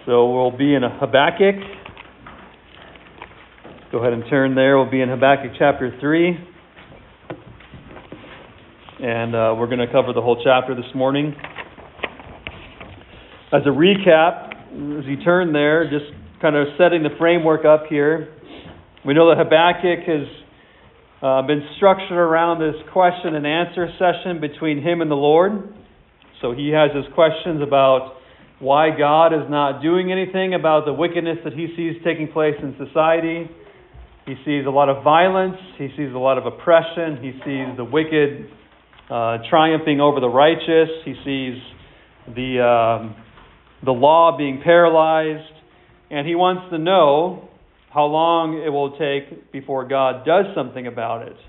So we'll be in Habakkuk. Go ahead and turn there. We'll be in Habakkuk chapter 3. And we're going to cover the whole chapter this morning. As a recap, as you turn there, just kind of setting the framework up here. We know that Habakkuk has been structured around this question and answer session between him and the Lord. So he has his questions about why God is not doing anything about the wickedness that he sees taking place in society. He sees a lot of violence. He sees a lot of oppression. He sees the wicked triumphing over the righteous. He sees the law being paralyzed. And he wants to know how long it will take before God does something about it.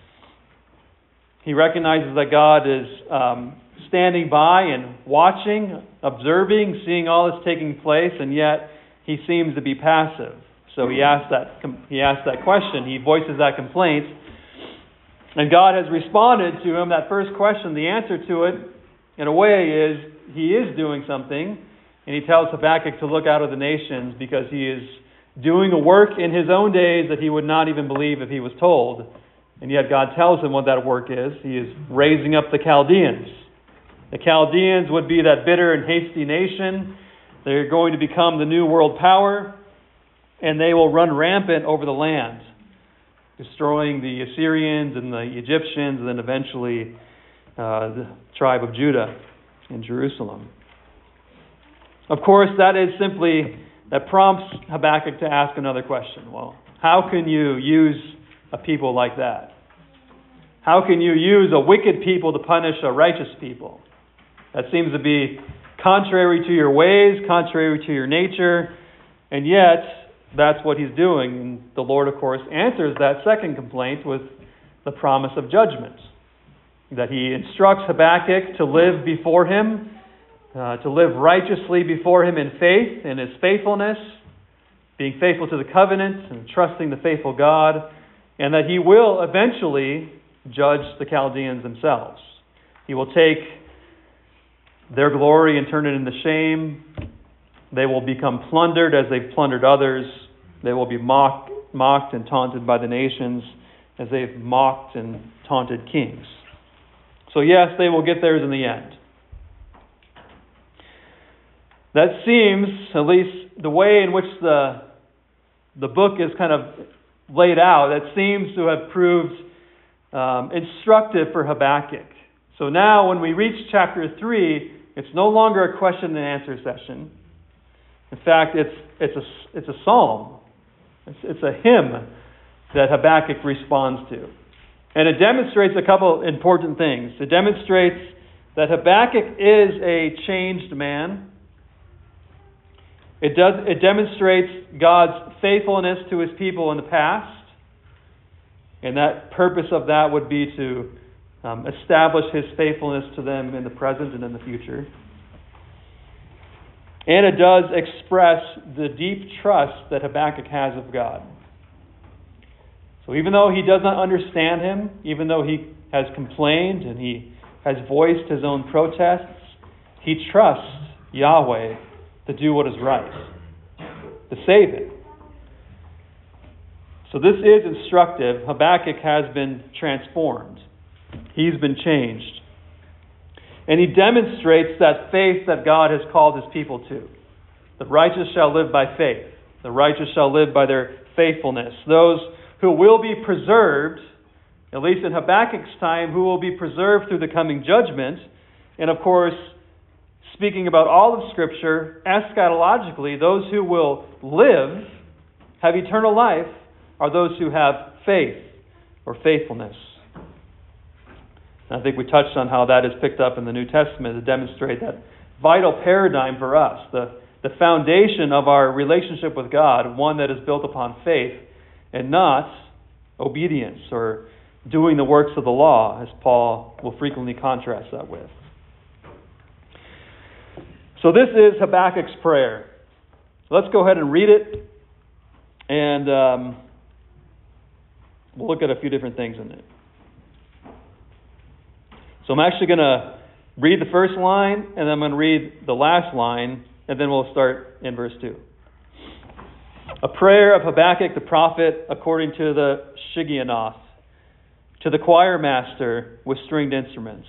He recognizes that God is standing by and watching, observing, seeing all this taking place, and yet he seems to be passive. So he asks that question. He voices that complaint. And God has responded to him. That first question, the answer to it, in a way, is he is doing something. And he tells Habakkuk to look out of the nations because he is doing a work in his own days that he would not even believe if he was told. And yet God tells him what that work is. He is raising up the Chaldeans. The Chaldeans would be that bitter and hasty nation. They're going to become the new world power, and they will run rampant over the land, destroying the Assyrians and the Egyptians, and then eventually the tribe of Judah in Jerusalem. Of course, that prompts Habakkuk to ask another question. Well, how can you use a people like that? How can you use a wicked people to punish a righteous people? That seems to be contrary to your ways, contrary to your nature, and yet that's what he's doing. And the Lord, of course, answers that second complaint with the promise of judgment. That he instructs Habakkuk to live before him, to live righteously before him in faith, in his faithfulness, being faithful to the covenant and trusting the faithful God, and that he will eventually judge the Chaldeans themselves. He will take their glory and turn it into shame. They will become plundered as they've plundered others. They will be mocked and taunted by the nations as they've mocked and taunted kings. So yes, they will get theirs in the end. That seems, at least the way in which the book is kind of laid out, that seems to have proved instructive for Habakkuk. So now when we reach chapter 3, it's no longer a question and answer session. In fact, it's a psalm. It's a hymn that Habakkuk responds to. And it demonstrates a couple important things. It demonstrates that Habakkuk is a changed man. It demonstrates God's faithfulness to his people in the past. And that purpose of that would be to establish his faithfulness to them in the present and in the future. And it does express the deep trust that Habakkuk has of God. So even though he does not understand him, even though he has complained and he has voiced his own protests, he trusts Yahweh to do what is right, to save him. So this is instructive. Habakkuk has been transformed. He's been changed. And he demonstrates that faith that God has called his people to. The righteous shall live by faith. The righteous shall live by their faithfulness. Those who will be preserved, at least in Habakkuk's time, who will be preserved through the coming judgment. And of course, speaking about all of Scripture, eschatologically, those who will live, have eternal life, are those who have faith or faithfulness. And I think we touched on how that is picked up in the New Testament to demonstrate that vital paradigm for us, the foundation of our relationship with God, one that is built upon faith and not obedience or doing the works of the law, as Paul will frequently contrast that with. So this is Habakkuk's prayer. Let's go ahead and read it, and we'll look at a few different things in it. So I'm actually going to read the first line, and then I'm going to read the last line and then we'll start in verse 2. A prayer of Habakkuk the prophet according to the Shigionoth, to the choir master with stringed instruments.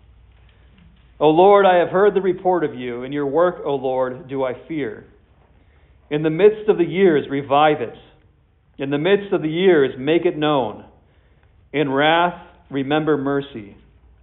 O Lord, I have heard the report of you. In your work, O Lord, do I fear. In the midst of the years, revive it. In the midst of the years, make it known. In wrath, remember mercy.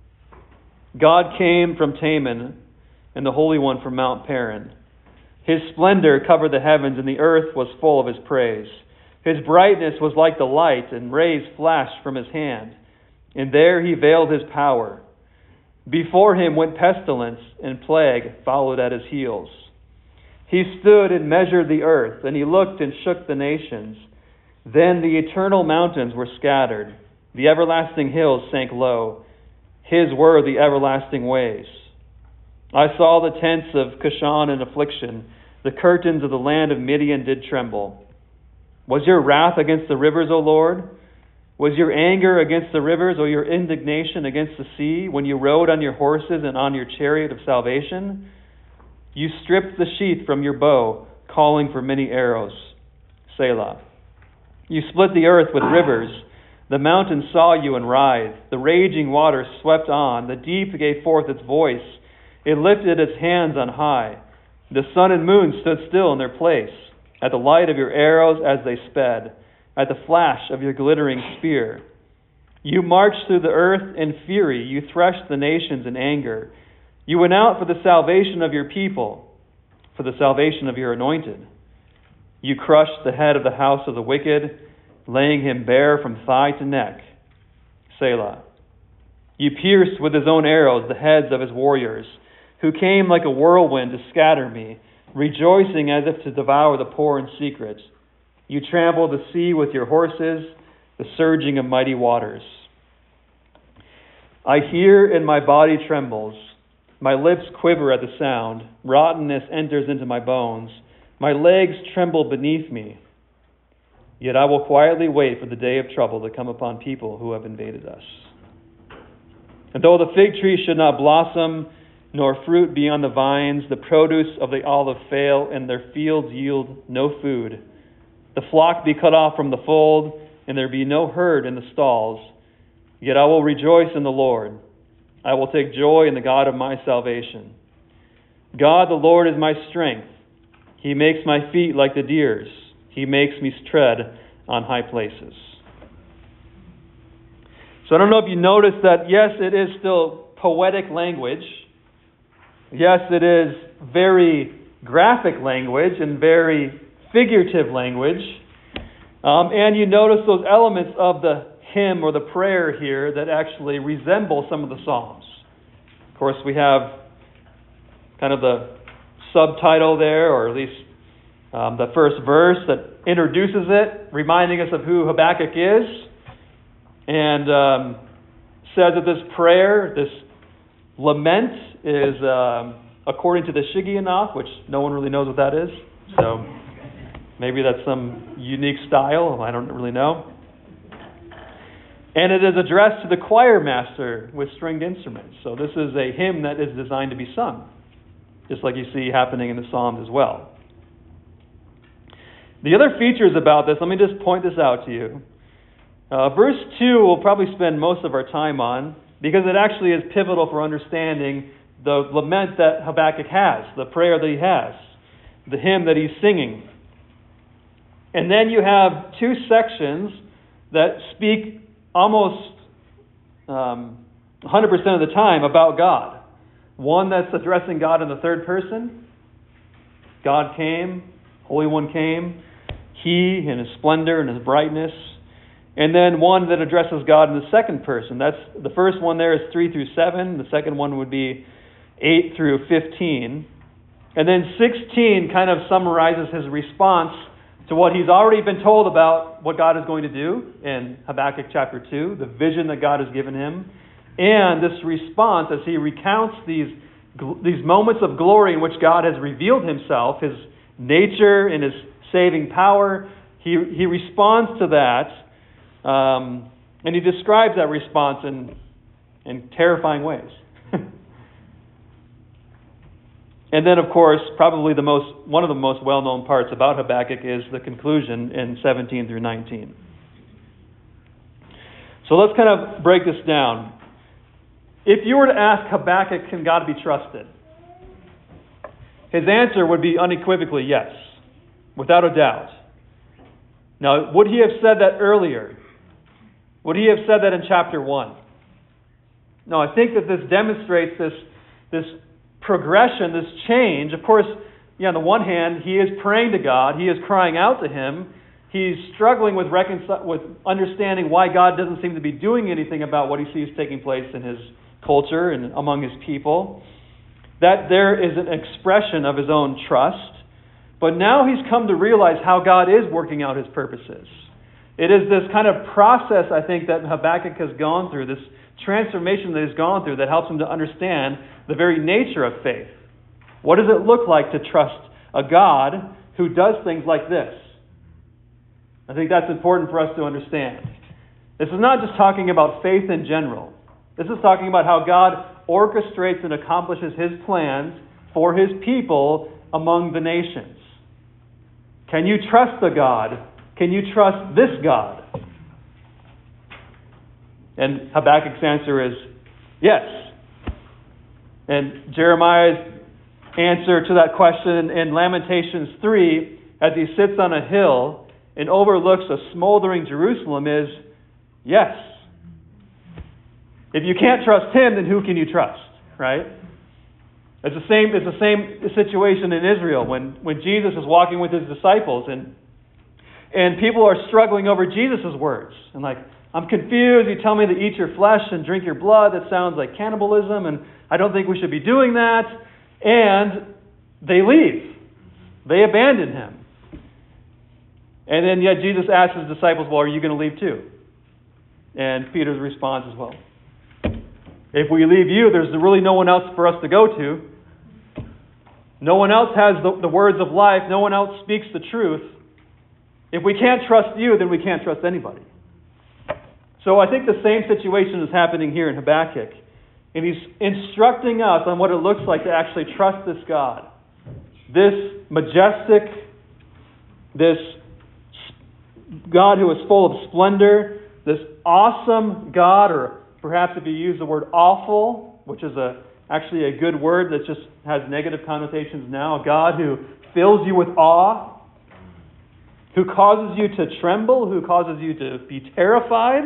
God came from Teman, and the Holy One from Mount Paran. His splendor covered the heavens, and the earth was full of his praise. His brightness was like the light, and rays flashed from his hand. And there he veiled his power. Before him went pestilence, and plague followed at his heels. He stood and measured the earth, and he looked and shook the nations. Then the eternal mountains were scattered. The everlasting hills sank low. His were the everlasting ways. I saw the tents of Cushan in affliction. The curtains of the land of Midian did tremble. Was your wrath against the rivers, O Lord? Was your anger against the rivers, or your indignation against the sea, when you rode on your horses and on your chariot of salvation? You stripped the sheath from your bow, calling for many arrows. Selah. You split the earth with rivers. The mountains saw you and writhed. The raging waters swept on. The deep gave forth its voice. It lifted its hands on high. The sun and moon stood still in their place, at the light of your arrows as they sped, at the flash of your glittering spear. You marched through the earth in fury. You threshed the nations in anger. You went out for the salvation of your people, for the salvation of your anointed. You crushed the head of the house of the wicked, laying him bare from thigh to neck. Selah. You pierced with his own arrows the heads of his warriors, who came like a whirlwind to scatter me, rejoicing as if to devour the poor in secret. You trampled the sea with your horses, the surging of mighty waters. I hear and my body trembles. My lips quiver at the sound. Rottenness enters into my bones. My legs tremble beneath me. Yet I will quietly wait for the day of trouble to come upon people who have invaded us. And though the fig tree should not blossom, nor fruit be on the vines, the produce of the olive fail, and their fields yield no food, the flock be cut off from the fold, and there be no herd in the stalls, yet I will rejoice in the Lord. I will take joy in the God of my salvation. God the Lord is my strength. He makes my feet like the deer's. He makes me tread on high places. So I don't know if you noticed that, yes, it is still poetic language. Yes, it is very graphic language and very figurative language. And you notice those elements of the hymn or the prayer here that actually resemble some of the Psalms. Of course, we have kind of the subtitle there, or at least the first verse that introduces it, reminding us of who Habakkuk is, and says that this prayer, this lament, is according to the Shigionoth, which no one really knows what that is. So maybe that's some unique style. I don't really know. And it is addressed to the choir master with stringed instruments. So this is a hymn that is designed to be sung, just like you see happening in the Psalms as well. The other features about this, let me just point this out to you. Verse 2 we'll probably spend most of our time on, because it actually is pivotal for understanding the lament that Habakkuk has, the prayer that he has, the hymn that he's singing. And then you have two sections that speak almost 100% of the time about God. One that's addressing God in the third person. God came, Holy One came, He in His splendor and His brightness. And then one that addresses God in the second person. That's the first one there is 3 through 7. The second one would be 8 through 15. And then 16 kind of summarizes his response to what he's already been told about what God is going to do in Habakkuk chapter 2, the vision that God has given him, and this response as he recounts these moments of glory in which God has revealed himself, his nature and his saving power. He responds to that, and he describes that response in terrifying ways. And then, of course, probably one of the most well-known parts about Habakkuk is the conclusion in 17 through 19. So let's kind of break this down. If you were to ask Habakkuk, can God be trusted? His answer would be unequivocally yes, without a doubt. Now, would he have said that earlier? Would he have said that in chapter 1? No, I think that this demonstrates this progression, this change. Of course, on the one hand, he is praying to God. He is crying out to Him. He's struggling with understanding why God doesn't seem to be doing anything about what he sees taking place in his culture and among his people. That there is an expression of his own trust. But now he's come to realize how God is working out His purposes. It is this kind of process, I think, that Habakkuk has gone through, this transformation that he's gone through that helps him to understand the very nature of faith. What does it look like to trust a God who does things like this? I think that's important for us to understand. This is not just talking about faith in general. This is talking about how God orchestrates and accomplishes His plans for His people among the nations. Can you trust the God? Can you trust this God? And Habakkuk's answer is yes. And Jeremiah's answer to that question in Lamentations 3, as he sits on a hill and overlooks a smoldering Jerusalem, is yes. If you can't trust Him, then who can you trust? Right? It's the same situation in Israel when Jesus is walking with His disciples and people are struggling over Jesus' words. And I'm confused. You tell me to eat your flesh and drink your blood. That sounds like cannibalism, and I don't think we should be doing that. And they leave. They abandon Him. And then yet Jesus asks His disciples, well, are you going to leave too? And Peter's response is, well, if we leave you, there's really no one else for us to go to. No one else has the words of life. No one else speaks the truth. If we can't trust you, then we can't trust anybody. So I think the same situation is happening here in Habakkuk. And he's instructing us on what it looks like to actually trust this God. This majestic, this God who is full of splendor, this awesome God, or perhaps if you use the word awful, which is actually a good word that just has negative connotations now, a God who fills you with awe, who causes you to tremble, who causes you to be terrified.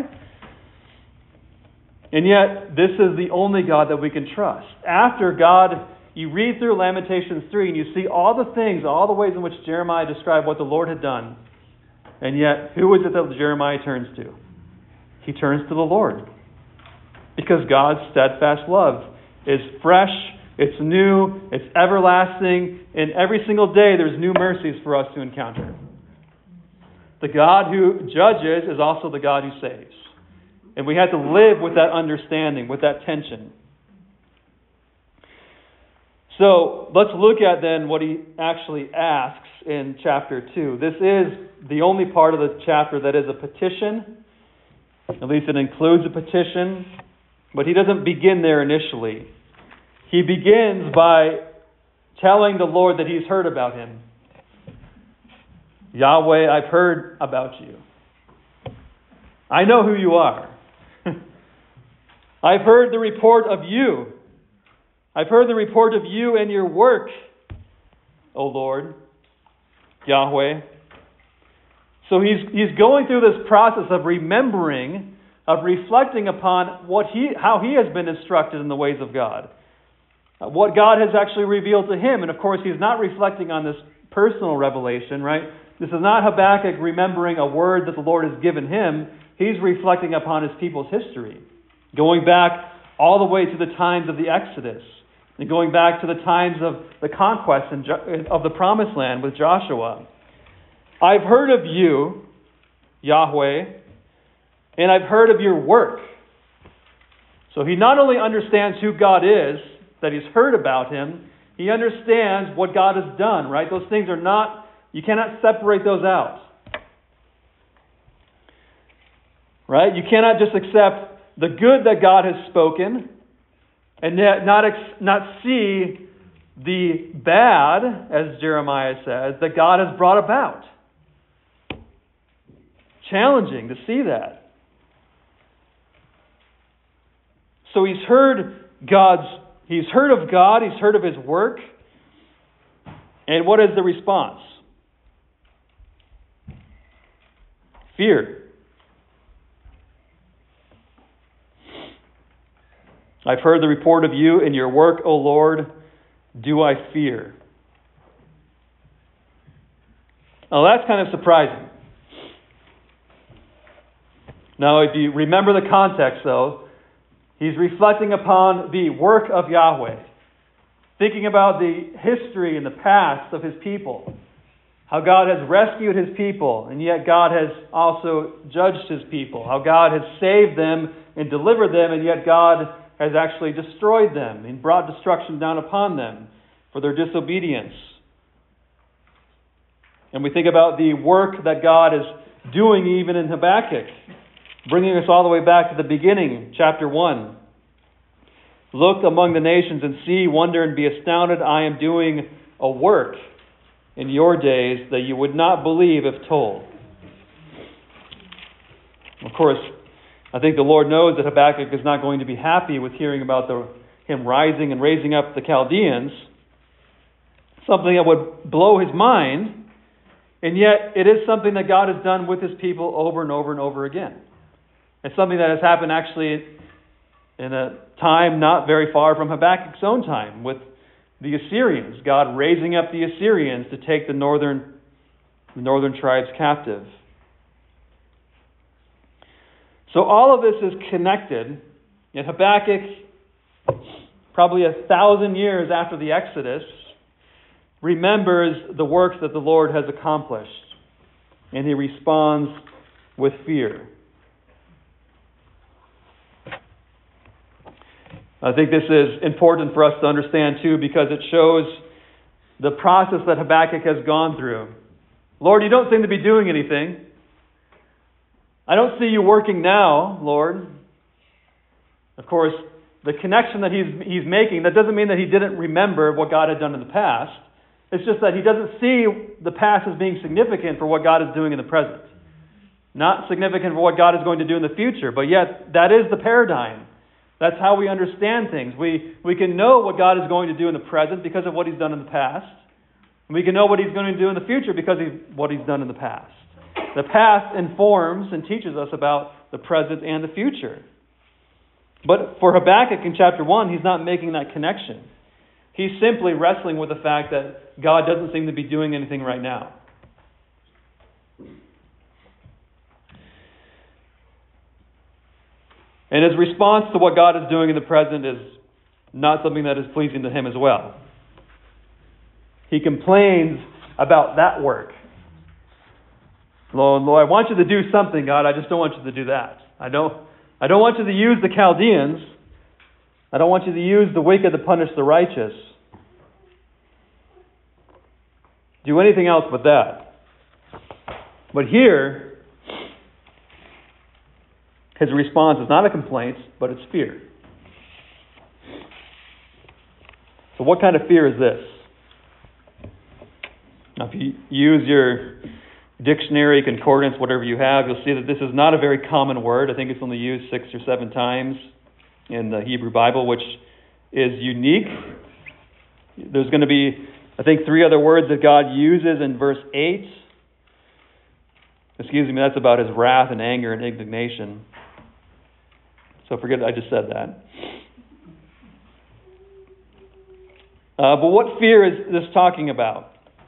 And yet, this is the only God that we can trust. After God, you read through Lamentations 3 and you see all the things, all the ways in which Jeremiah described what the Lord had done. And yet, who is it that Jeremiah turns to? He turns to the Lord. Because God's steadfast love is fresh, it's new, it's everlasting, and every single day there's new mercies for us to encounter. The God who judges is also the God who saves. And we have to live with that understanding, with that tension. So let's look at then what he actually asks in chapter 2. This is the only part of the chapter that is a petition. At least it includes a petition. But he doesn't begin there initially. He begins by telling the Lord that he's heard about him. Yahweh, I've heard about you. I know who you are. I've heard the report of you. I've heard the report of you and your work, O Lord, Yahweh. So he's going through this process of remembering, of reflecting upon how he has been instructed in the ways of God. What God has actually revealed to him. And of course, he's not reflecting on this personal revelation, right? This is not Habakkuk remembering a word that the Lord has given him. He's reflecting upon his people's history. Going back all the way to the times of the Exodus. And going back to the times of the conquest of the Promised Land with Joshua. I've heard of you, Yahweh, and I've heard of your work. So he not only understands who God is, that he's heard about him, he understands what God has done, right? Those things are not, you cannot separate those out. Right? You cannot just accept the good that God has spoken and yet not see the bad, as Jeremiah says, that God has brought about. Challenging to see that. So he's heard of God, he's heard of His work, and what is the response? Fear. I've heard the report of you and your work, O Lord. Do I fear? Now that's kind of surprising. Now if you remember the context though, he's reflecting upon the work of Yahweh. Thinking about the history and the past of His people. How God has rescued His people, and yet God has also judged His people. How God has saved them and delivered them, and yet God has actually destroyed them and brought destruction down upon them for their disobedience. And we think about the work that God is doing even in Habakkuk, bringing us all the way back to the beginning, chapter 1. Look among the nations and see, wonder and be astounded. I am doing a work in your days that you would not believe if told. Of course, I think the Lord knows that Habakkuk is not going to be happy with hearing about him rising and raising up the Chaldeans. Something that would blow his mind. And yet, it is something that God has done with His people over and over and over again. It's something that has happened actually in a time not very far from Habakkuk's own time with the Assyrians. God raising up the Assyrians to take the northern tribes captive. So all of this is connected. Yet Habakkuk, probably 1,000 years after the Exodus, remembers the works that the Lord has accomplished. And he responds with fear. I think this is important for us to understand too, because it shows the process that Habakkuk has gone through. Lord, you don't seem to be doing anything. I don't see you working now, Lord. Of course, the connection that he's making, that doesn't mean that he didn't remember what God had done in the past. It's just that he doesn't see the past as being significant for what God is doing in the present. Not significant for what God is going to do in the future, but yet that is the paradigm. That's how we understand things. We can know what God is going to do in the present because of what He's done in the past. And we can know what He's going to do in the future because of what He's done in the past. The past informs and teaches us about the present and the future. But for Habakkuk in chapter 1, he's not making that connection. He's simply wrestling with the fact that God doesn't seem to be doing anything right now. And his response to what God is doing in the present is not something that is pleasing to him as well. He complains about that work. Lord, I want you to do something, God. I just don't want you to do that. I don't want you to use the Chaldeans. I don't want you to use the wicked to punish the righteous. Do anything else but that. But here, his response is not a complaint, but it's fear. So what kind of fear is this? Now, if you use your dictionary, concordance, whatever you have, you'll see that this is not a very common word. I think it's only used 6 or 7 times in the Hebrew Bible, which is unique. There's going to be, I think, 3 other words that God uses in verse 8. That's about His wrath and anger and indignation. So forget I just said that. But what fear is this talking about?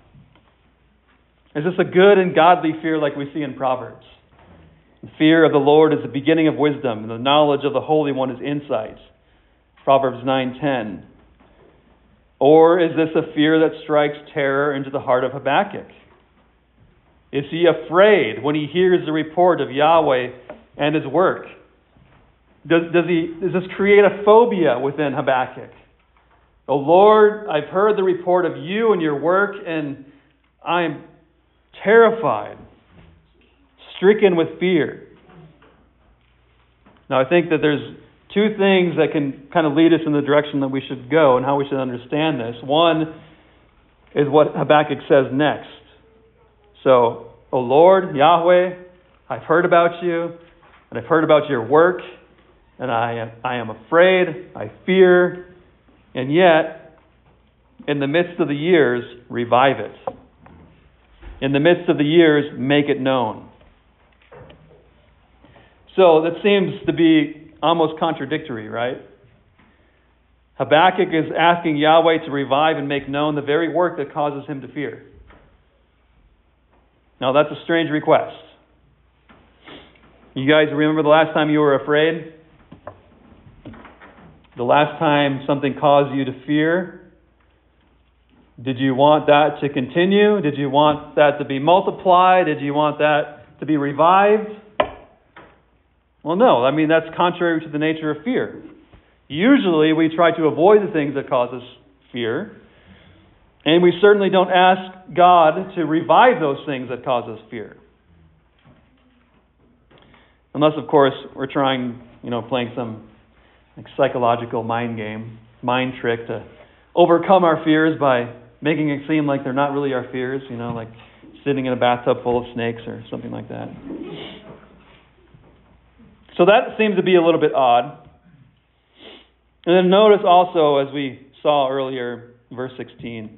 Is this a good and godly fear like we see in Proverbs? The fear of the Lord is the beginning of wisdom, and the knowledge of the Holy One is insight. Proverbs 9:10. Or is this a fear that strikes terror into the heart of Habakkuk? Is he afraid when he hears the report of Yahweh and His work? Does this create a phobia within Habakkuk? Oh Lord, I've heard the report of you and your work, and I'm terrified, stricken with fear. Now I think that there's two things that can kind of lead us in the direction that we should go and how we should understand this. One is what Habakkuk says next. So, O Lord, Yahweh, I've heard about you, and I've heard about your work, and I am afraid, I fear, and yet, in the midst of the years, revive it. In the midst of the years, make it known. So that seems to be almost contradictory, right? Habakkuk is asking Yahweh to revive and make known the very work that causes him to fear. Now that's a strange request. You guys remember the last time you were afraid? The last time something caused you to fear? Did you want that to continue? Did you want that to be multiplied? Did you want that to be revived? Well, no. I mean, that's contrary to the nature of fear. Usually we try to avoid the things that cause us fear. And we certainly don't ask God to revive those things that cause us fear. Unless, of course, we're trying, playing some psychological mind game, mind trick to overcome our fears by making it seem like they're not really our fears, like sitting in a bathtub full of snakes or something like that. So that seems to be a little bit odd. And then notice also, as we saw earlier, verse 16,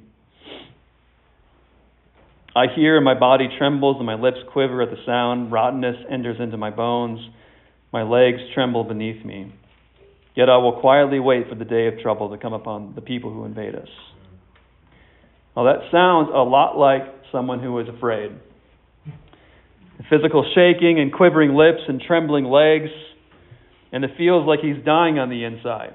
I hear and my body trembles and my lips quiver at the sound. Rottenness enters into my bones. My legs tremble beneath me. Yet I will quietly wait for the day of trouble to come upon the people who invade us. Well, that sounds a lot like someone who is afraid. Physical shaking and quivering lips and trembling legs, and it feels like he's dying on the inside.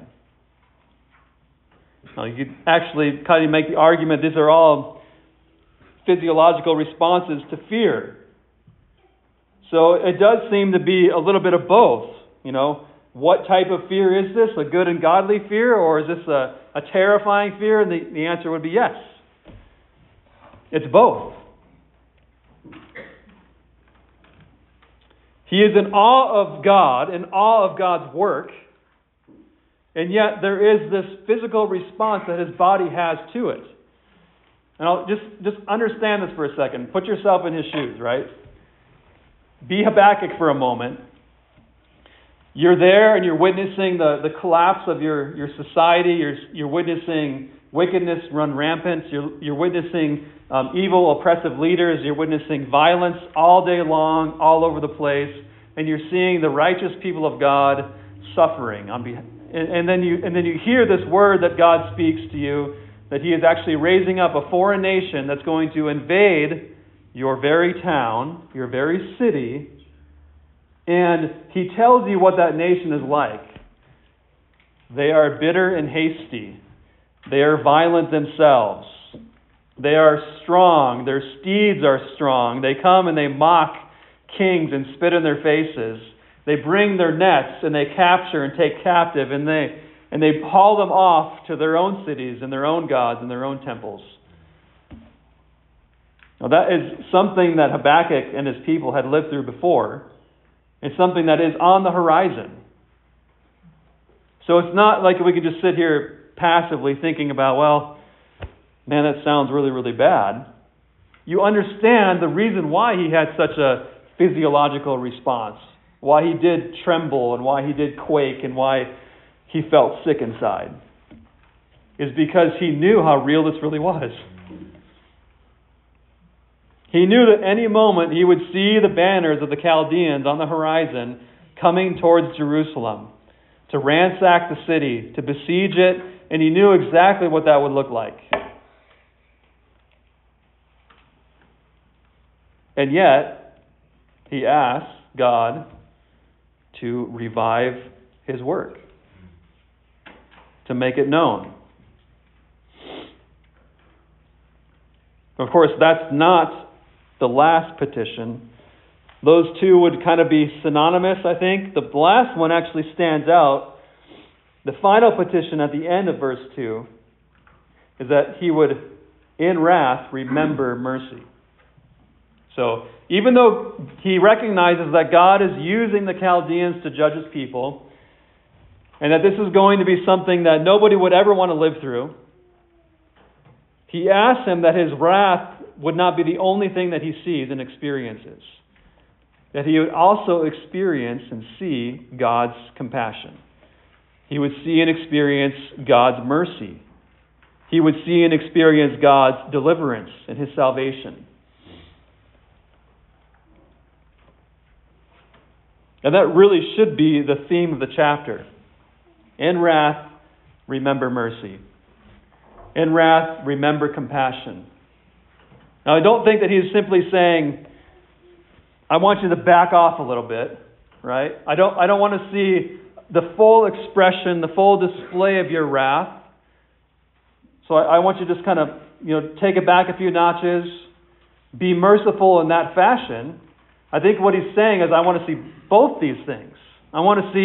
Now, you could actually kind of make the argument these are all physiological responses to fear. So it does seem to be a little bit of both. What type of fear is this? A good and godly fear, or is this a terrifying fear? And the answer would be yes. It's both. He is in awe of God, in awe of God's work, and yet there is this physical response that his body has to it. And I'll just understand this for a second. Put yourself in his shoes, right? Be Habakkuk for a moment. You're there and you're witnessing the collapse of your society. You're witnessing wickedness run rampant. You're witnessing evil, oppressive leaders. You're witnessing violence all day long, all over the place. And you're seeing the righteous people of God suffering. And then you hear this word that God speaks to you, that he is actually raising up a foreign nation that's going to invade your very town, your very city. And he tells you what that nation is like. They are bitter and hasty. They are violent themselves. They are strong. Their steeds are strong. They come and they mock kings and spit in their faces. They bring their nets and they capture and take captive and they haul them off to their own cities and their own gods and their own temples. Now that is something that Habakkuk and his people had lived through before. It's something that is on the horizon. So it's not like we can just sit here passively thinking about, well, man, that sounds really, really bad. You understand the reason why he had such a physiological response, why he did tremble and why he did quake and why he felt sick inside, is because he knew how real this really was. He knew that any moment he would see the banners of the Chaldeans on the horizon coming towards Jerusalem to ransack the city, to besiege it, and he knew exactly what that would look like. And yet, he asked God to revive his work, to make it known. Of course, that's not the last petition. Those two would kind of be synonymous, I think. The last one actually stands out. The final petition at the end of verse 2 is that he would, in wrath, remember mercy. So, even though he recognizes that God is using the Chaldeans to judge his people, and that this is going to be something that nobody would ever want to live through, he asks him that his wrath would not be the only thing that he sees and experiences, that he would also experience and see God's compassion. He would see and experience God's mercy. He would see and experience God's deliverance and His salvation. And that really should be the theme of the chapter. In wrath, remember mercy. In wrath, remember compassion. Now, I don't think that he's simply saying, I want you to back off a little bit, right? I don't want to see the full expression, the full display of your wrath. So I want you to just kind of, take it back a few notches, be merciful in that fashion. I think what he's saying is, I want to see both these things. I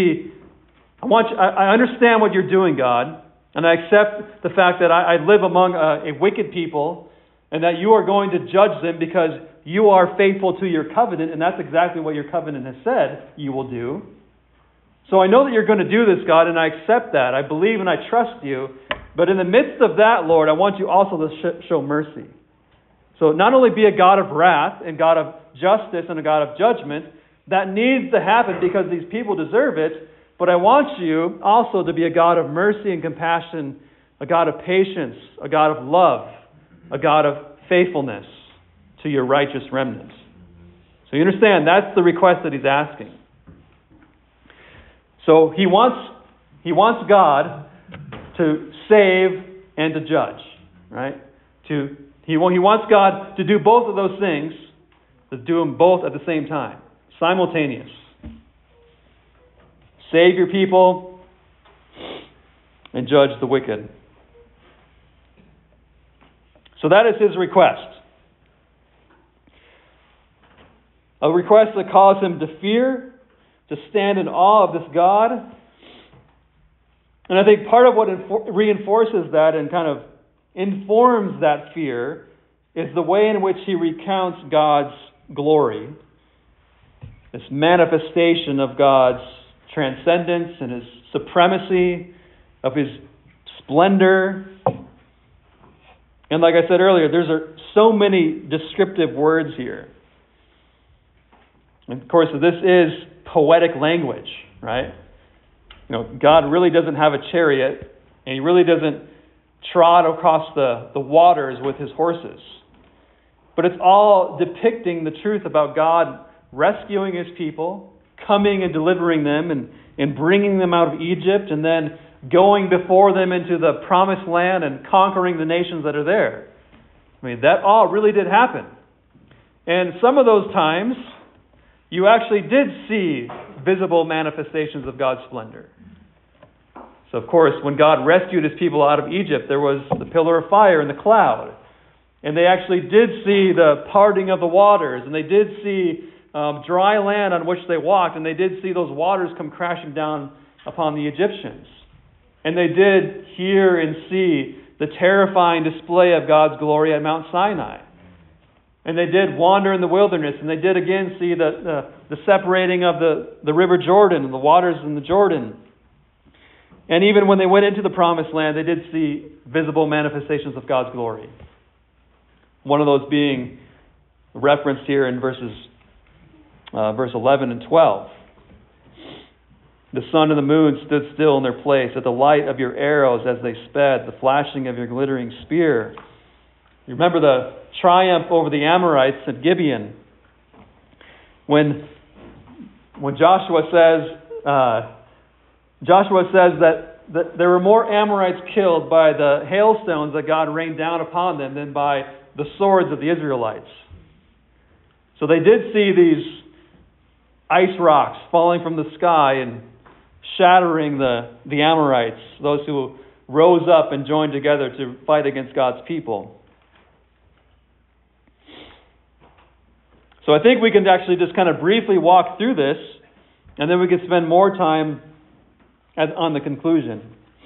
understand what you're doing, God, and I accept the fact that I live among a wicked people, and that you are going to judge them because you are faithful to your covenant, and that's exactly what your covenant has said you will do. So I know that you're going to do this, God, and I accept that. I believe and I trust you. But in the midst of that, Lord, I want you also to show mercy. So not only be a God of wrath and God of justice and a God of judgment, that needs to happen because these people deserve it, but I want you also to be a God of mercy and compassion, a God of patience, a God of love, a God of faithfulness to your righteous remnant. So you understand, that's the request that he's asking. So he wants God to save and to judge, right? He wants God to do both of those things, to do them both at the same time, simultaneous. Save your people and judge the wicked. So that is his request. A request that caused him to fear, to stand in awe of this God. And I think part of what reinforces that and kind of informs that fear is the way in which he recounts God's glory. This manifestation of God's transcendence and His supremacy, of His splendor. And like I said earlier, there's so many descriptive words here. And of course, this is poetic language, right? God really doesn't have a chariot, and He really doesn't trot across the waters with His horses. But it's all depicting the truth about God rescuing His people, coming and delivering them, and bringing them out of Egypt, and then going before them into the promised land and conquering the nations that are there. I mean, that all really did happen. And some of those times, you actually did see visible manifestations of God's splendor. So, of course, when God rescued His people out of Egypt, there was the pillar of fire and the cloud. And they actually did see the parting of the waters. And they did see dry land on which they walked. And they did see those waters come crashing down upon the Egyptians. And they did hear and see the terrifying display of God's glory at Mount Sinai. And they did wander in the wilderness. And they did again see the separating of the river Jordan and the waters in the Jordan. And even when they went into the promised land, they did see visible manifestations of God's glory. One of those being referenced here in verse 11 and 12. The sun and the moon stood still in their place at the light of your arrows as they sped, the flashing of your glittering spear. You remember the triumph over the Amorites at Gibeon. When Joshua says that there were more Amorites killed by the hailstones that God rained down upon them than by the swords of the Israelites. So they did see these ice rocks falling from the sky and shattering the Amorites, those who rose up and joined together to fight against God's people. So I think we can actually just kind of briefly walk through this, and then we can spend more time on the conclusion.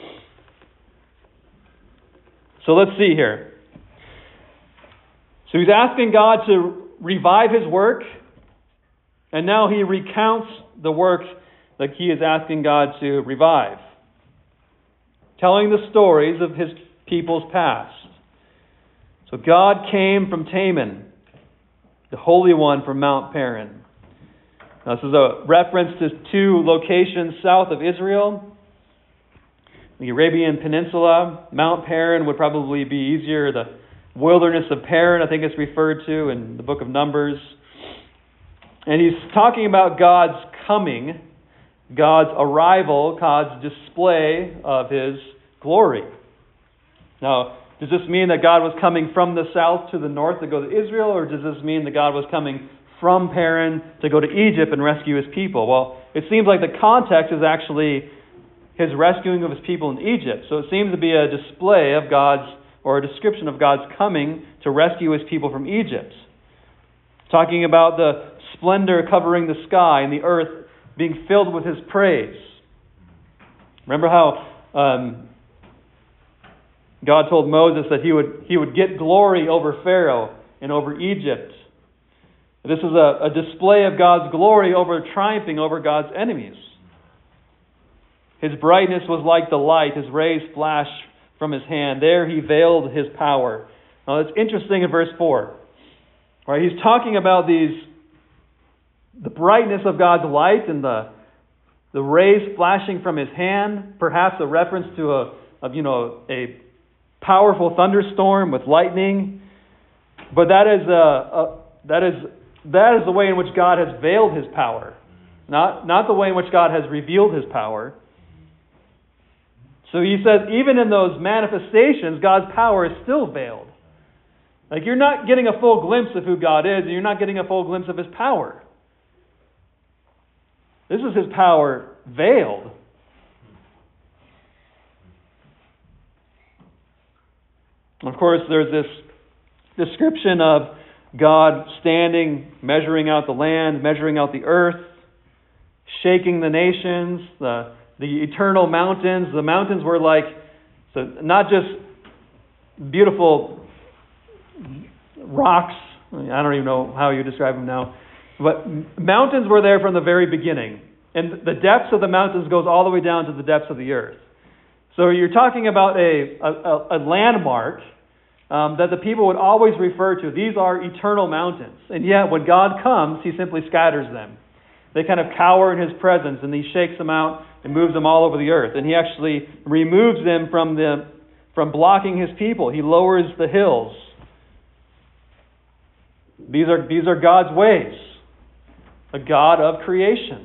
So let's see here. So he's asking God to revive His work, and now he recounts the work that he is asking God to revive. telling the stories of his people's past. So God came from Teman, the Holy One from Mount Paran. Now, this is a reference to two locations south of Israel. The Arabian Peninsula. Mount Paran would probably be easier. The wilderness of Paran, I think it's referred to in the book of Numbers. And he's talking about God's coming, God's arrival, God's display of His glory. Now, does this mean that God was coming from the south to the north to go to Israel, or does this mean that God was coming from Paran to go to Egypt and rescue His people? Well, it seems like the context is actually His rescuing of His people in Egypt. So it seems to be a display of God's, or a description of God's coming to rescue His people from Egypt. Talking about the splendor covering the sky and the earth being filled with His praise. Remember how God told Moses that he would get glory over Pharaoh and over Egypt. This is a display of God's glory over triumphing over God's enemies. His brightness was like the light. His rays flashed from His hand. There He veiled His power. Now it's interesting in verse 4. Right, He's talking about the brightness of God's light and the rays flashing from His hand. Perhaps a reference to a powerful thunderstorm with lightning. But that is the way in which God has veiled His power. Not the way in which God has revealed His power. So he says, even in those manifestations, God's power is still veiled. Like, you're not getting a full glimpse of who God is, and you're not getting a full glimpse of His power. This is His power veiled. Of course, there's this description of God standing, measuring out the land, measuring out the earth, shaking the nations, the eternal mountains. The mountains were like, so not just beautiful rocks. I don't even know how you describe them now. But mountains were there from the very beginning. And the depths of the mountains goes all the way down to the depths of the earth. So you're talking about a landmark that the people would always refer to. These are eternal mountains. And yet when God comes, He simply scatters them. They kind of cower in His presence, and He shakes them out and moves them all over the earth. And He actually removes them from blocking His people. He lowers the hills. These are God's ways. A God of creation.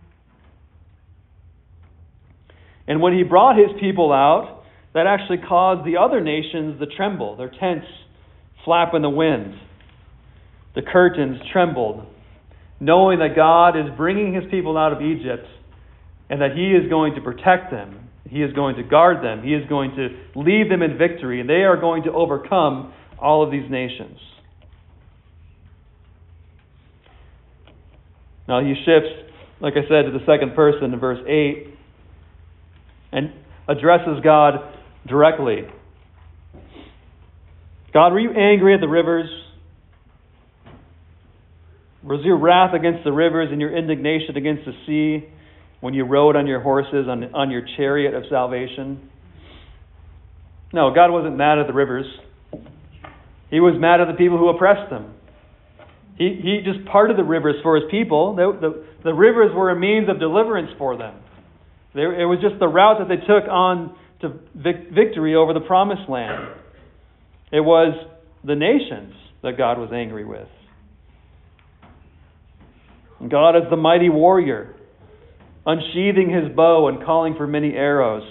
And when He brought His people out, that actually caused the other nations to tremble. Their tents flap in the wind. The curtains trembled, knowing that God is bringing His people out of Egypt and that He is going to protect them. He is going to guard them. He is going to lead them in victory, and they are going to overcome all of these nations. Now he shifts, like I said, to the second person in verse 8 and addresses God directly. God, were you angry at the rivers? Was your wrath against the rivers and your indignation against the sea when you rode on your horses on your chariot of salvation? No, God wasn't mad at the rivers. He was mad at the people who oppressed them. He just parted the rivers for His people. The rivers were a means of deliverance for them. It was just the route that they took on to victory over the promised land. It was the nations that God was angry with. And God is the mighty warrior, unsheathing His bow and calling for many arrows.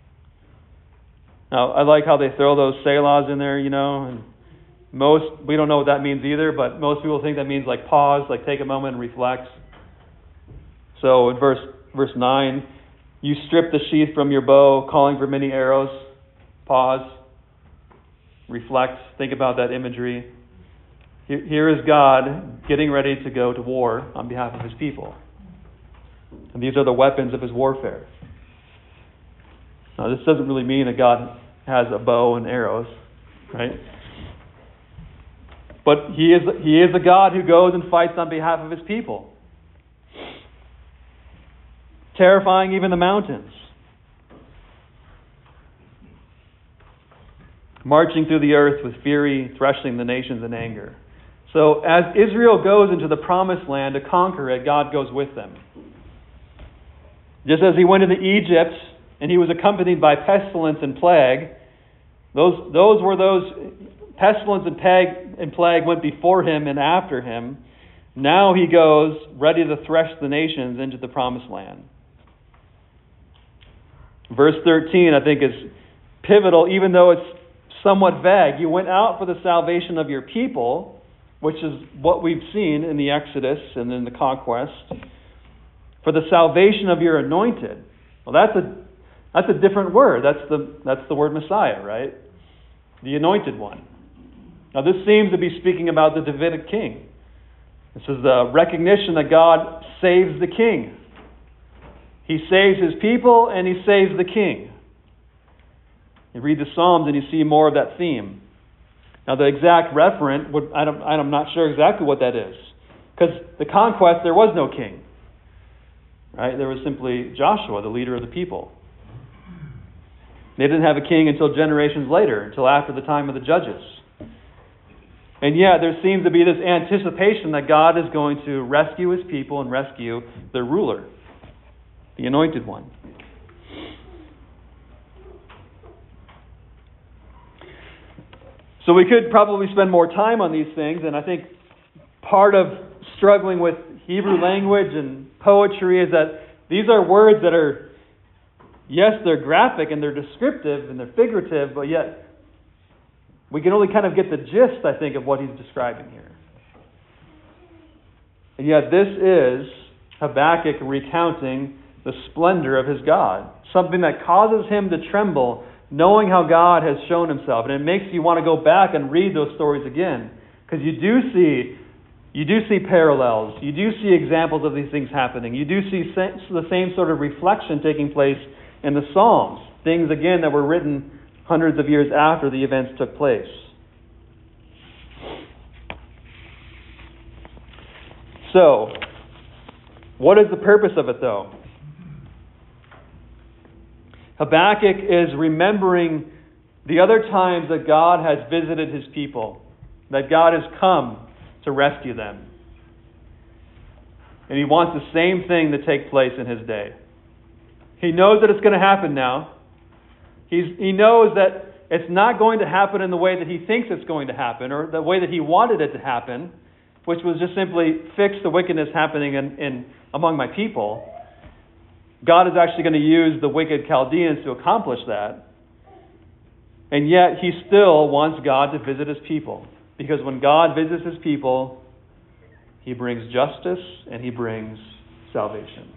Now, I like how they throw those selahs in there, and we don't know what that means either, but most people think that means like pause, like take a moment and reflect. So in verse 9, you strip the sheath from your bow, calling for many arrows. Pause. Reflect. Think about that imagery. Here is God getting ready to go to war on behalf of His people. And these are the weapons of His warfare. Now, this doesn't really mean that God has a bow and arrows, right? But He is a God who goes and fights on behalf of His people. Terrifying even the mountains. marching through the earth with fury, threshing the nations in anger. So as Israel goes into the promised land to conquer it, God goes with them. Just as he went into Egypt and he was accompanied by pestilence and plague, those pestilence and plague went before him and after him. Now he goes ready to thresh the nations into the promised land. Verse 13, I think, is pivotal, even though it's somewhat vague. You went out for the salvation of your people, which is what we've seen in the Exodus and in the conquest. For the salvation of your anointed. Well, that's a different word. That's the word Messiah, right? The anointed one. Now, this seems to be speaking about the Davidic king. This is the recognition that God saves the king. He saves his people and he saves the king. You read the Psalms and you see more of that theme. Now, the exact referent, I'm not sure exactly what that is. Because the conquest, there was no king. Right? There was simply Joshua, the leader of the people. They didn't have a king until generations later, until after the time of the judges. And yet, there seems to be this anticipation that God is going to rescue his people and rescue their ruler, the anointed one. So we could probably spend more time on these things, and I think part of struggling with Hebrew language and poetry is that these are words that are, yes, they're graphic and they're descriptive and they're figurative, but yet we can only kind of get the gist, I think, of what he's describing here. And yet this is Habakkuk recounting the splendor of his God, something that causes him to tremble, knowing how God has shown himself. And it makes you want to go back and read those stories again, because you do see parallels. You do see examples of these things happening. You do see the same sort of reflection taking place in the Psalms. Things, again, that were written hundreds of years after the events took place. So, what is the purpose of it, though? Habakkuk is remembering the other times that God has visited his people, that God has come to rescue them. And he wants the same thing to take place in his day. He knows that it's going to happen now. He knows that it's not going to happen in the way that he thinks it's going to happen, or the way that he wanted it to happen, which was just simply fix the wickedness happening among my people. God is actually going to use the wicked Chaldeans to accomplish that. And yet he still wants God to visit his people. Because when God visits his people, he brings justice and he brings salvation.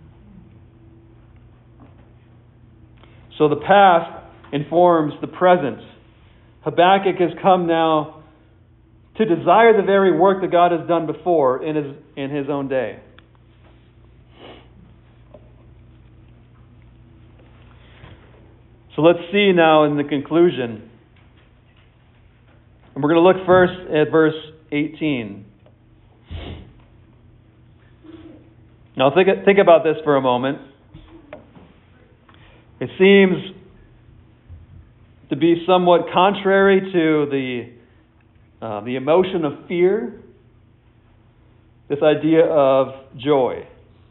So the past informs the present. Habakkuk has come now to desire the very work that God has done before in his own day. So let's see now in the conclusion. And we're going to look first at verse 18. Now think about this for a moment. It seems to be somewhat contrary to the emotion of fear, this idea of joy.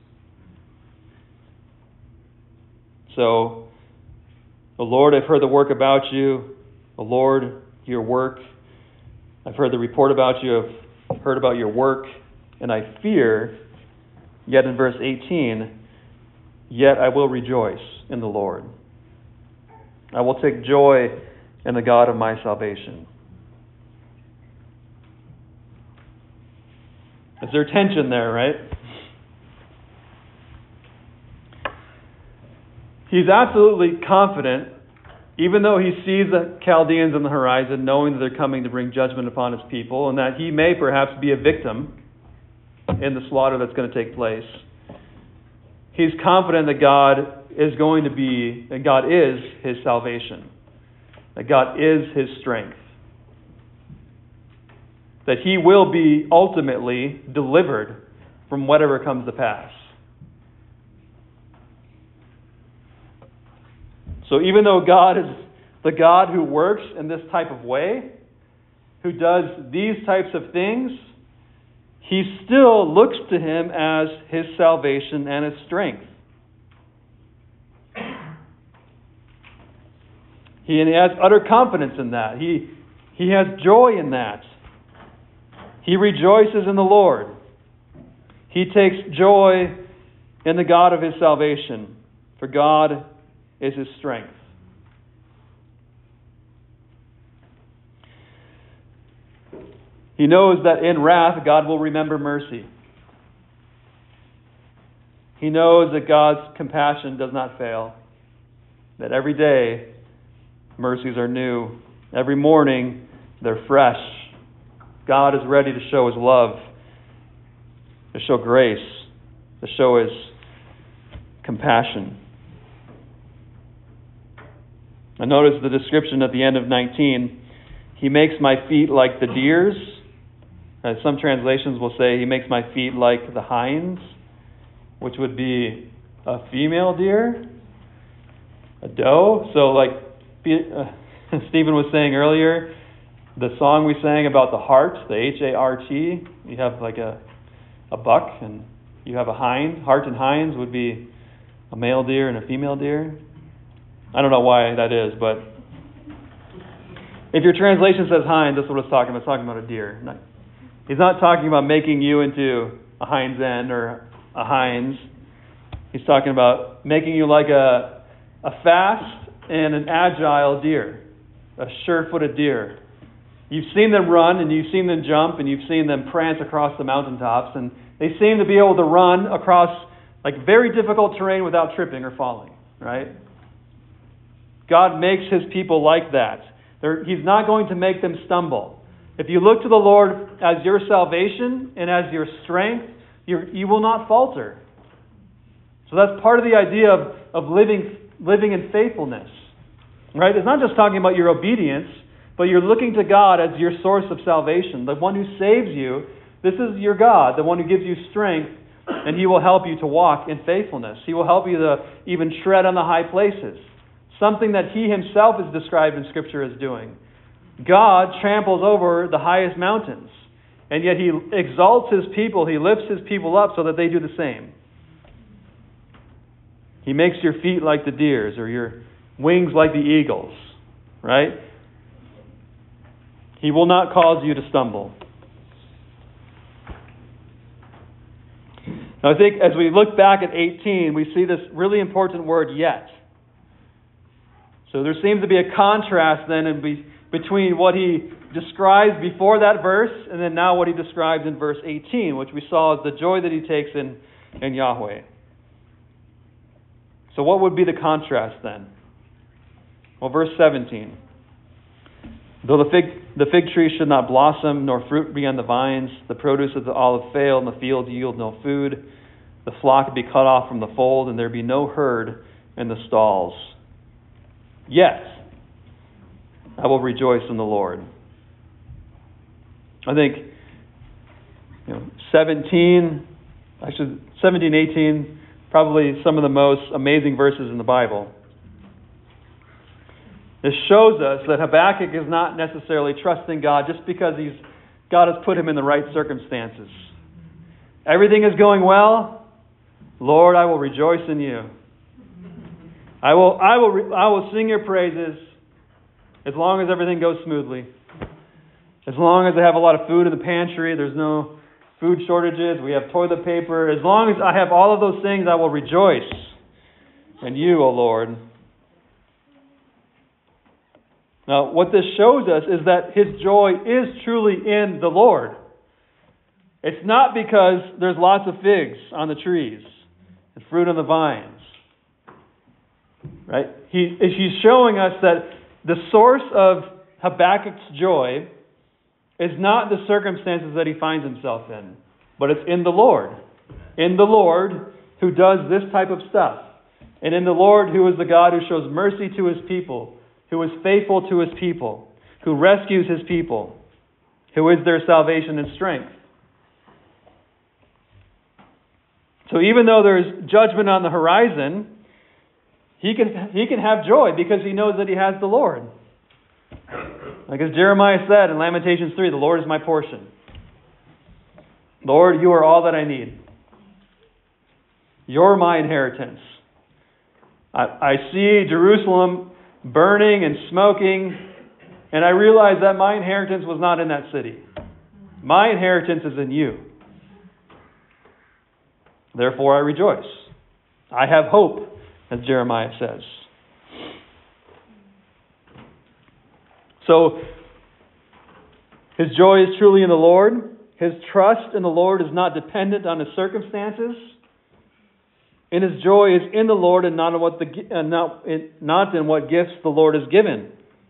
So, "O Lord, I've heard the work about you. O Lord, your work. I've heard the report about you. I've heard about your work, and I fear." Yet in verse 18, "Yet I will rejoice in the Lord. I will take joy in the God of my salvation." Is there tension there, right? He's absolutely confident, even though he sees the Chaldeans on the horizon, knowing that they're coming to bring judgment upon his people, and that he may perhaps be a victim in the slaughter that's going to take place. He's confident that God is going to be, and God is his salvation, that God is his strength, that he will be ultimately delivered from whatever comes to pass. So even though God is the God who works in this type of way, who does these types of things, he still looks to him as his salvation and his strength. He has utter confidence in that. He has joy in that. He rejoices in the Lord. He takes joy in the God of his salvation, for God is his strength. He knows that in wrath, God will remember mercy. He knows that God's compassion does not fail, that every day mercies are new. Every morning they're fresh. God is ready to show his love, to show grace, to show his compassion. I notice the description at the end of 19. He makes my feet like the deer's. Some translations will say he makes my feet like the hinds, which would be a female deer, a doe. So like Stephen was saying earlier, the song we sang about the hart, the H-A-R-T, you have like a buck and you have a hind. Hart and hinds would be a male deer and a female deer. I don't know why that is, but if your translation says hind, that's what it's talking about. It's talking about a deer. He's not talking about making you into a hind's end or a hinds. He's talking about making you like a fast and an agile deer, a sure-footed deer. You've seen them run and you've seen them jump and you've seen them prance across the mountaintops, and they seem to be able to run across like very difficult terrain without tripping or falling, right? God makes his people like that. He's not going to make them stumble. If you look to the Lord as your salvation and as your strength, you will not falter. So that's part of the idea of living in faithfulness. Right? It's not just talking about your obedience, but you're looking to God as your source of salvation. The one who saves you, this is your God, the one who gives you strength, and he will help you to walk in faithfulness. He will help you to even tread on the high places. Something that he himself is described in Scripture as doing. God tramples over the highest mountains, and yet he exalts his people, he lifts his people up so that they do the same. He makes your feet like the deer's or your wings like the eagle's, right? He will not cause you to stumble. Now I think as we look back at 18, we see this really important word, yet. So there seems to be a contrast then between what he describes before that verse and then now what he describes in verse 18, which we saw as the joy that he takes in Yahweh. So what would be the contrast then? Well, verse 17. Though the fig tree should not blossom, nor fruit be on the vines, the produce of the olive fail, and the field yield no food, the flock be cut off from the fold, and there be no herd in the stalls. Yet I will rejoice in the Lord. I think 17, 18, probably some of the most amazing verses in the Bible. This shows us that Habakkuk is not necessarily trusting God just because God has put him in the right circumstances. Everything is going well. Lord, I will rejoice in you. I will sing your praises as long as everything goes smoothly. As long as I have a lot of food in the pantry, there's no food shortages, we have toilet paper. As long as I have all of those things, I will rejoice in you, O Lord. Now, what this shows us is that his joy is truly in the Lord. It's not because there's lots of figs on the trees and fruit on the vines. Right? He's showing us that the source of Habakkuk's joy is not the circumstances that he finds himself in, but it's in the Lord. In the Lord who does this type of stuff. And in the Lord who is the God who shows mercy to his people, who is faithful to his people, who rescues his people, who is their salvation and strength. So even though there's judgment on the horizon, he can have joy because he knows that he has the Lord. Like as Jeremiah said in Lamentations 3, the Lord is my portion. Lord, you are all that I need. You're my inheritance. I see Jerusalem burning and smoking, and I realize that my inheritance was not in that city. My inheritance is in you. Therefore I rejoice. I have hope, as Jeremiah says. So, his joy is truly in the Lord. His trust in the Lord is not dependent on his circumstances. And his joy is in the Lord and not in what gifts the Lord has given.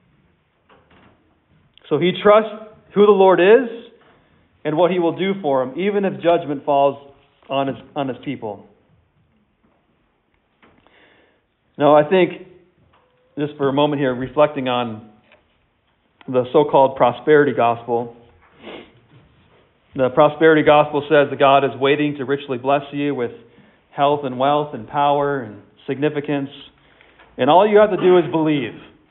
So he trusts who the Lord is and what he will do for him, even if judgment falls on his people. Now, I think, just for a moment here, reflecting on the so-called prosperity gospel. The prosperity gospel says that God is waiting to richly bless you with health and wealth and power and significance. And all you have to do is believe.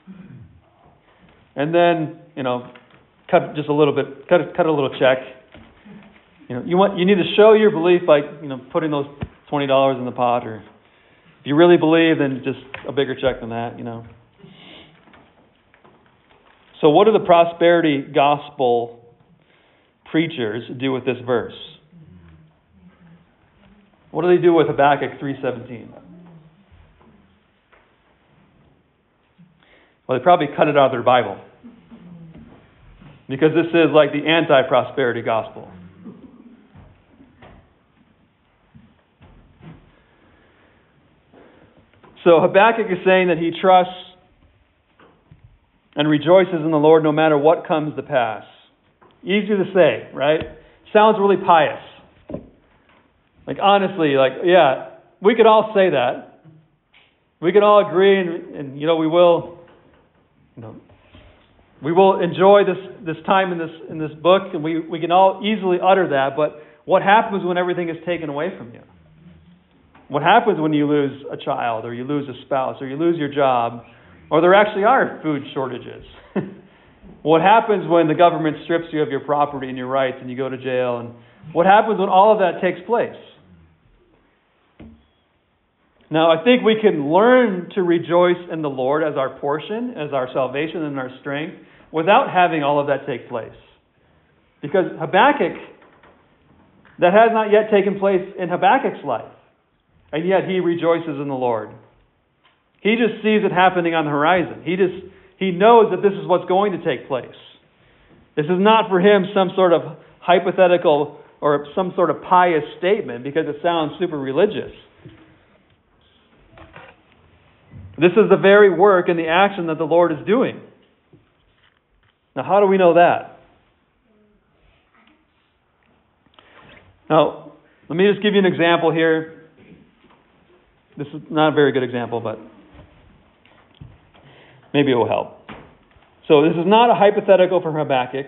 And then, cut just a little bit, cut a little check. You need to show your belief by, putting those $20 in the pot, or if you really believe, then just a bigger check than that, So what do the prosperity gospel preachers do with this verse? What do they do with Habakkuk 3:17? Well, they probably cut it out of their Bible. Because this is like the anti-prosperity gospel. So Habakkuk is saying that he trusts and rejoices in the Lord no matter what comes to pass. Easy to say, right? Sounds really pious. Like honestly, we could all say that. We can all agree, and we will enjoy this time in this book, and we can all easily utter that. But what happens when everything is taken away from you? What happens when you lose a child, or you lose a spouse, or you lose your job, or there actually are food shortages? What happens when the government strips you of your property and your rights and you go to jail? And what happens when all of that takes place? Now, I think we can learn to rejoice in the Lord as our portion, as our salvation and our strength, without having all of that take place. Because Habakkuk, that has not yet taken place in Habakkuk's life. And yet he rejoices in the Lord. He just sees it happening on the horizon. He knows that this is what's going to take place. This is not for him some sort of hypothetical or some sort of pious statement because it sounds super religious. This is the very work and the action that the Lord is doing. Now, how do we know that? Now, let me just give you an example here. This is not a very good example, but maybe it will help. So this is not a hypothetical for Habakkuk.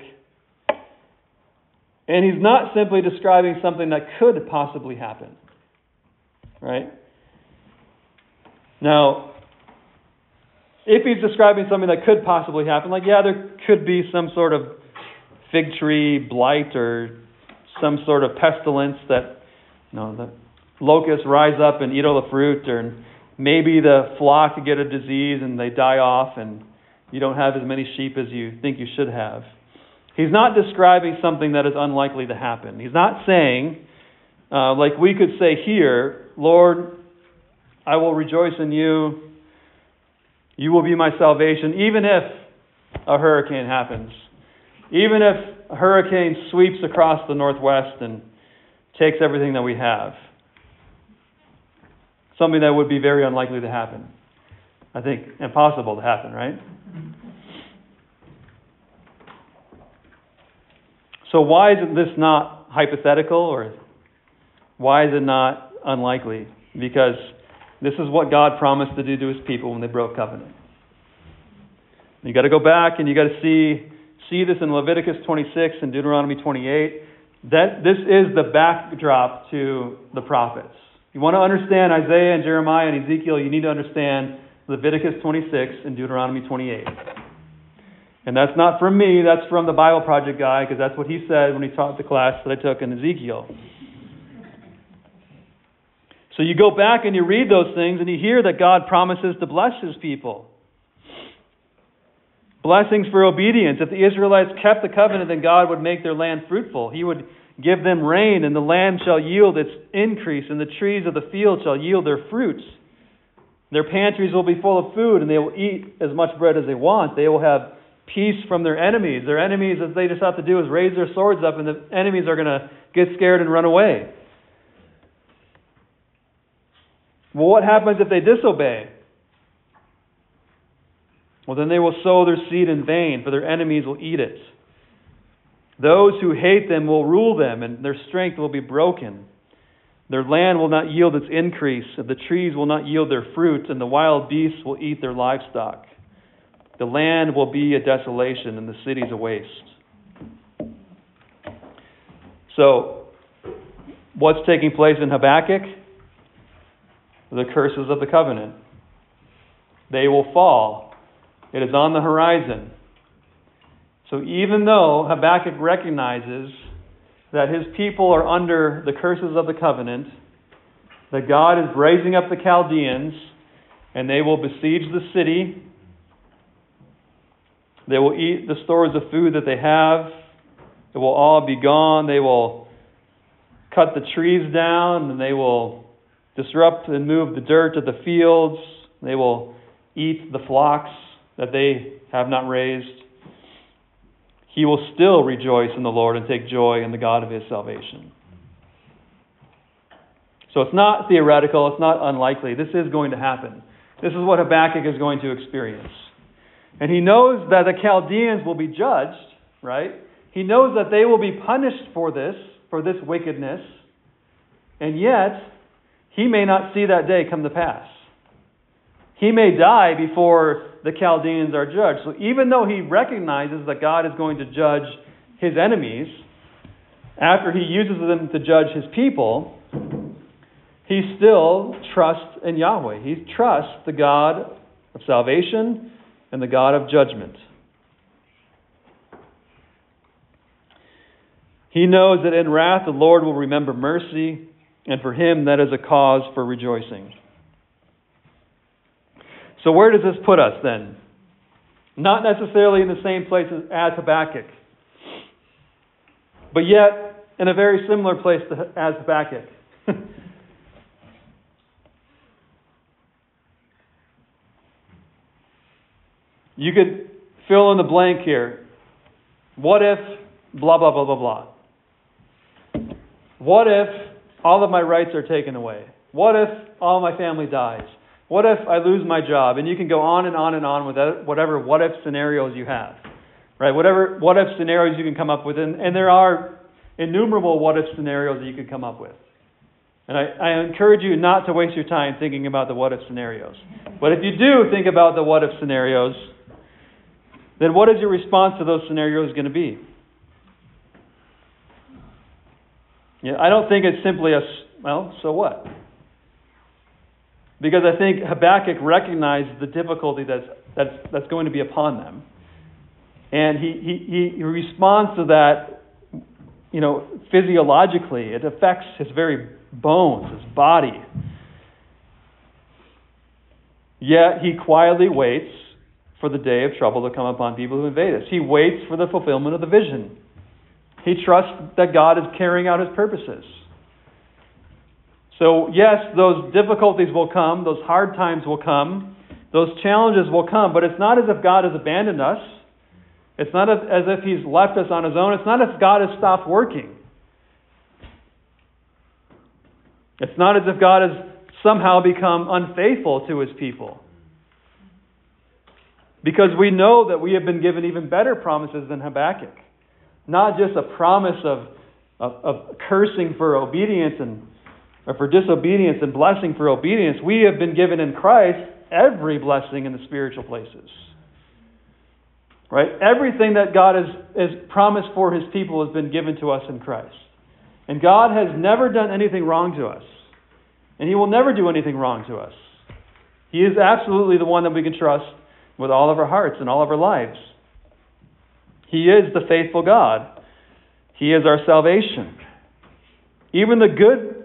And he's not simply describing something that could possibly happen. Right? Now, if he's describing something that could possibly happen, there could be some sort of fig tree blight or some sort of pestilence that, the locusts rise up and eat all the fruit, or maybe the flock get a disease and they die off and you don't have as many sheep as you think you should have. He's not describing something that is unlikely to happen. He's not saying, like we could say here, Lord, I will rejoice in you. You will be my salvation, even if a hurricane happens. Even if a hurricane sweeps across the Northwest and takes everything that we have. Something that would be very unlikely to happen. I think impossible to happen, right? So why is this not hypothetical, or why is it not unlikely? Because this is what God promised to do to his people when they broke covenant. You got to go back and you got to see this in Leviticus 26 and Deuteronomy 28. That this is the backdrop to the prophets. You want to understand Isaiah and Jeremiah and Ezekiel, you need to understand Leviticus 26 and Deuteronomy 28. And that's not from me, that's from the Bible Project guy, because that's what he said when he taught the class that I took in Ezekiel. So you go back and you read those things and you hear that God promises to bless His people. Blessings for obedience. If the Israelites kept the covenant, then God would make their land fruitful. He would give them rain, and the land shall yield its increase, and the trees of the field shall yield their fruits. Their pantries will be full of food, and they will eat as much bread as they want. They will have peace from their enemies. Their enemies, as they just have to do, is raise their swords up, and the enemies are going to get scared and run away. Well, what happens if they disobey? Well, then they will sow their seed in vain, for their enemies will eat it. Those who hate them will rule them, and their strength will be broken. Their land will not yield its increase, and the trees will not yield their fruit, and the wild beasts will eat their livestock. The land will be a desolation, and the cities a waste. So, what's taking place in Habakkuk? The curses of the covenant. They will fall. It is on the horizon. So even though Habakkuk recognizes that his people are under the curses of the covenant, that God is raising up the Chaldeans, and they will besiege the city, they will eat the stores of food that they have, it will all be gone, they will cut the trees down, and they will disrupt and move the dirt of the fields, they will eat the flocks that they have not raised. He will still rejoice in the Lord and take joy in the God of his salvation. So it's not theoretical, it's not unlikely. This is going to happen. This is what Habakkuk is going to experience. And he knows that the Chaldeans will be judged, right? He knows that they will be punished for this wickedness. And yet, he may not see that day come to pass. He may die before the Chaldeans are judged. So even though he recognizes that God is going to judge his enemies, after he uses them to judge his people, he still trusts in Yahweh. He trusts the God of salvation and the God of judgment. He knows that in wrath the Lord will remember mercy, and for him that is a cause for rejoicing. So where does this put us then? Not necessarily in the same place as Habakkuk, but yet in a very similar place as Habakkuk. You could fill in the blank here. What if blah, blah, blah, blah, blah? What if all of my rights are taken away? What if all my family dies? What if I lose my job? And you can go on and on and on with whatever what-if scenarios you have. Right? Whatever what-if scenarios you can come up with. And there are innumerable what-if scenarios that you could come up with. And I encourage you not to waste your time thinking about the what-if scenarios. But if you do think about the what-if scenarios, then what is your response to those scenarios going to be? I don't think it's simply so what? Because I think Habakkuk recognized the difficulty that's going to be upon them. And he responds to that, physiologically. It affects his very bones, his body. Yet he quietly waits for the day of trouble to come upon people who invade us. He waits for the fulfillment of the vision. He trusts that God is carrying out his purposes. So yes, those difficulties will come, those hard times will come, those challenges will come, but it's not as if God has abandoned us. It's not as if he's left us on his own. It's not as if God has stopped working. It's not as if God has somehow become unfaithful to his people. Because we know that we have been given even better promises than Habakkuk. Not just a promise of cursing for obedience or for disobedience and blessing for obedience. We have been given in Christ every blessing in the spiritual places. Right? Everything that God has promised for his people has been given to us in Christ. And God has never done anything wrong to us. And He will never do anything wrong to us. He is absolutely the one that we can trust with all of our hearts and all of our lives. He is the faithful God. He is our salvation. Even the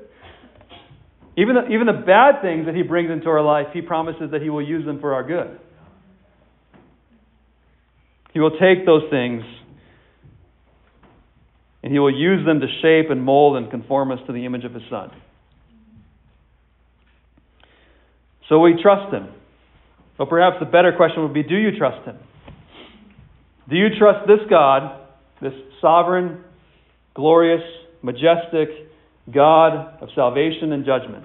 bad things that He brings into our life, He promises that He will use them for our good. He will take those things and He will use them to shape and mold and conform us to the image of His Son. So we trust Him. But perhaps the better question would be, do you trust Him? Do you trust this God, this sovereign, glorious, majestic God of salvation and judgment?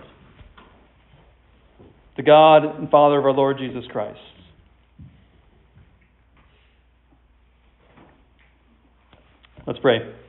The God and Father of our Lord Jesus Christ. Let's pray.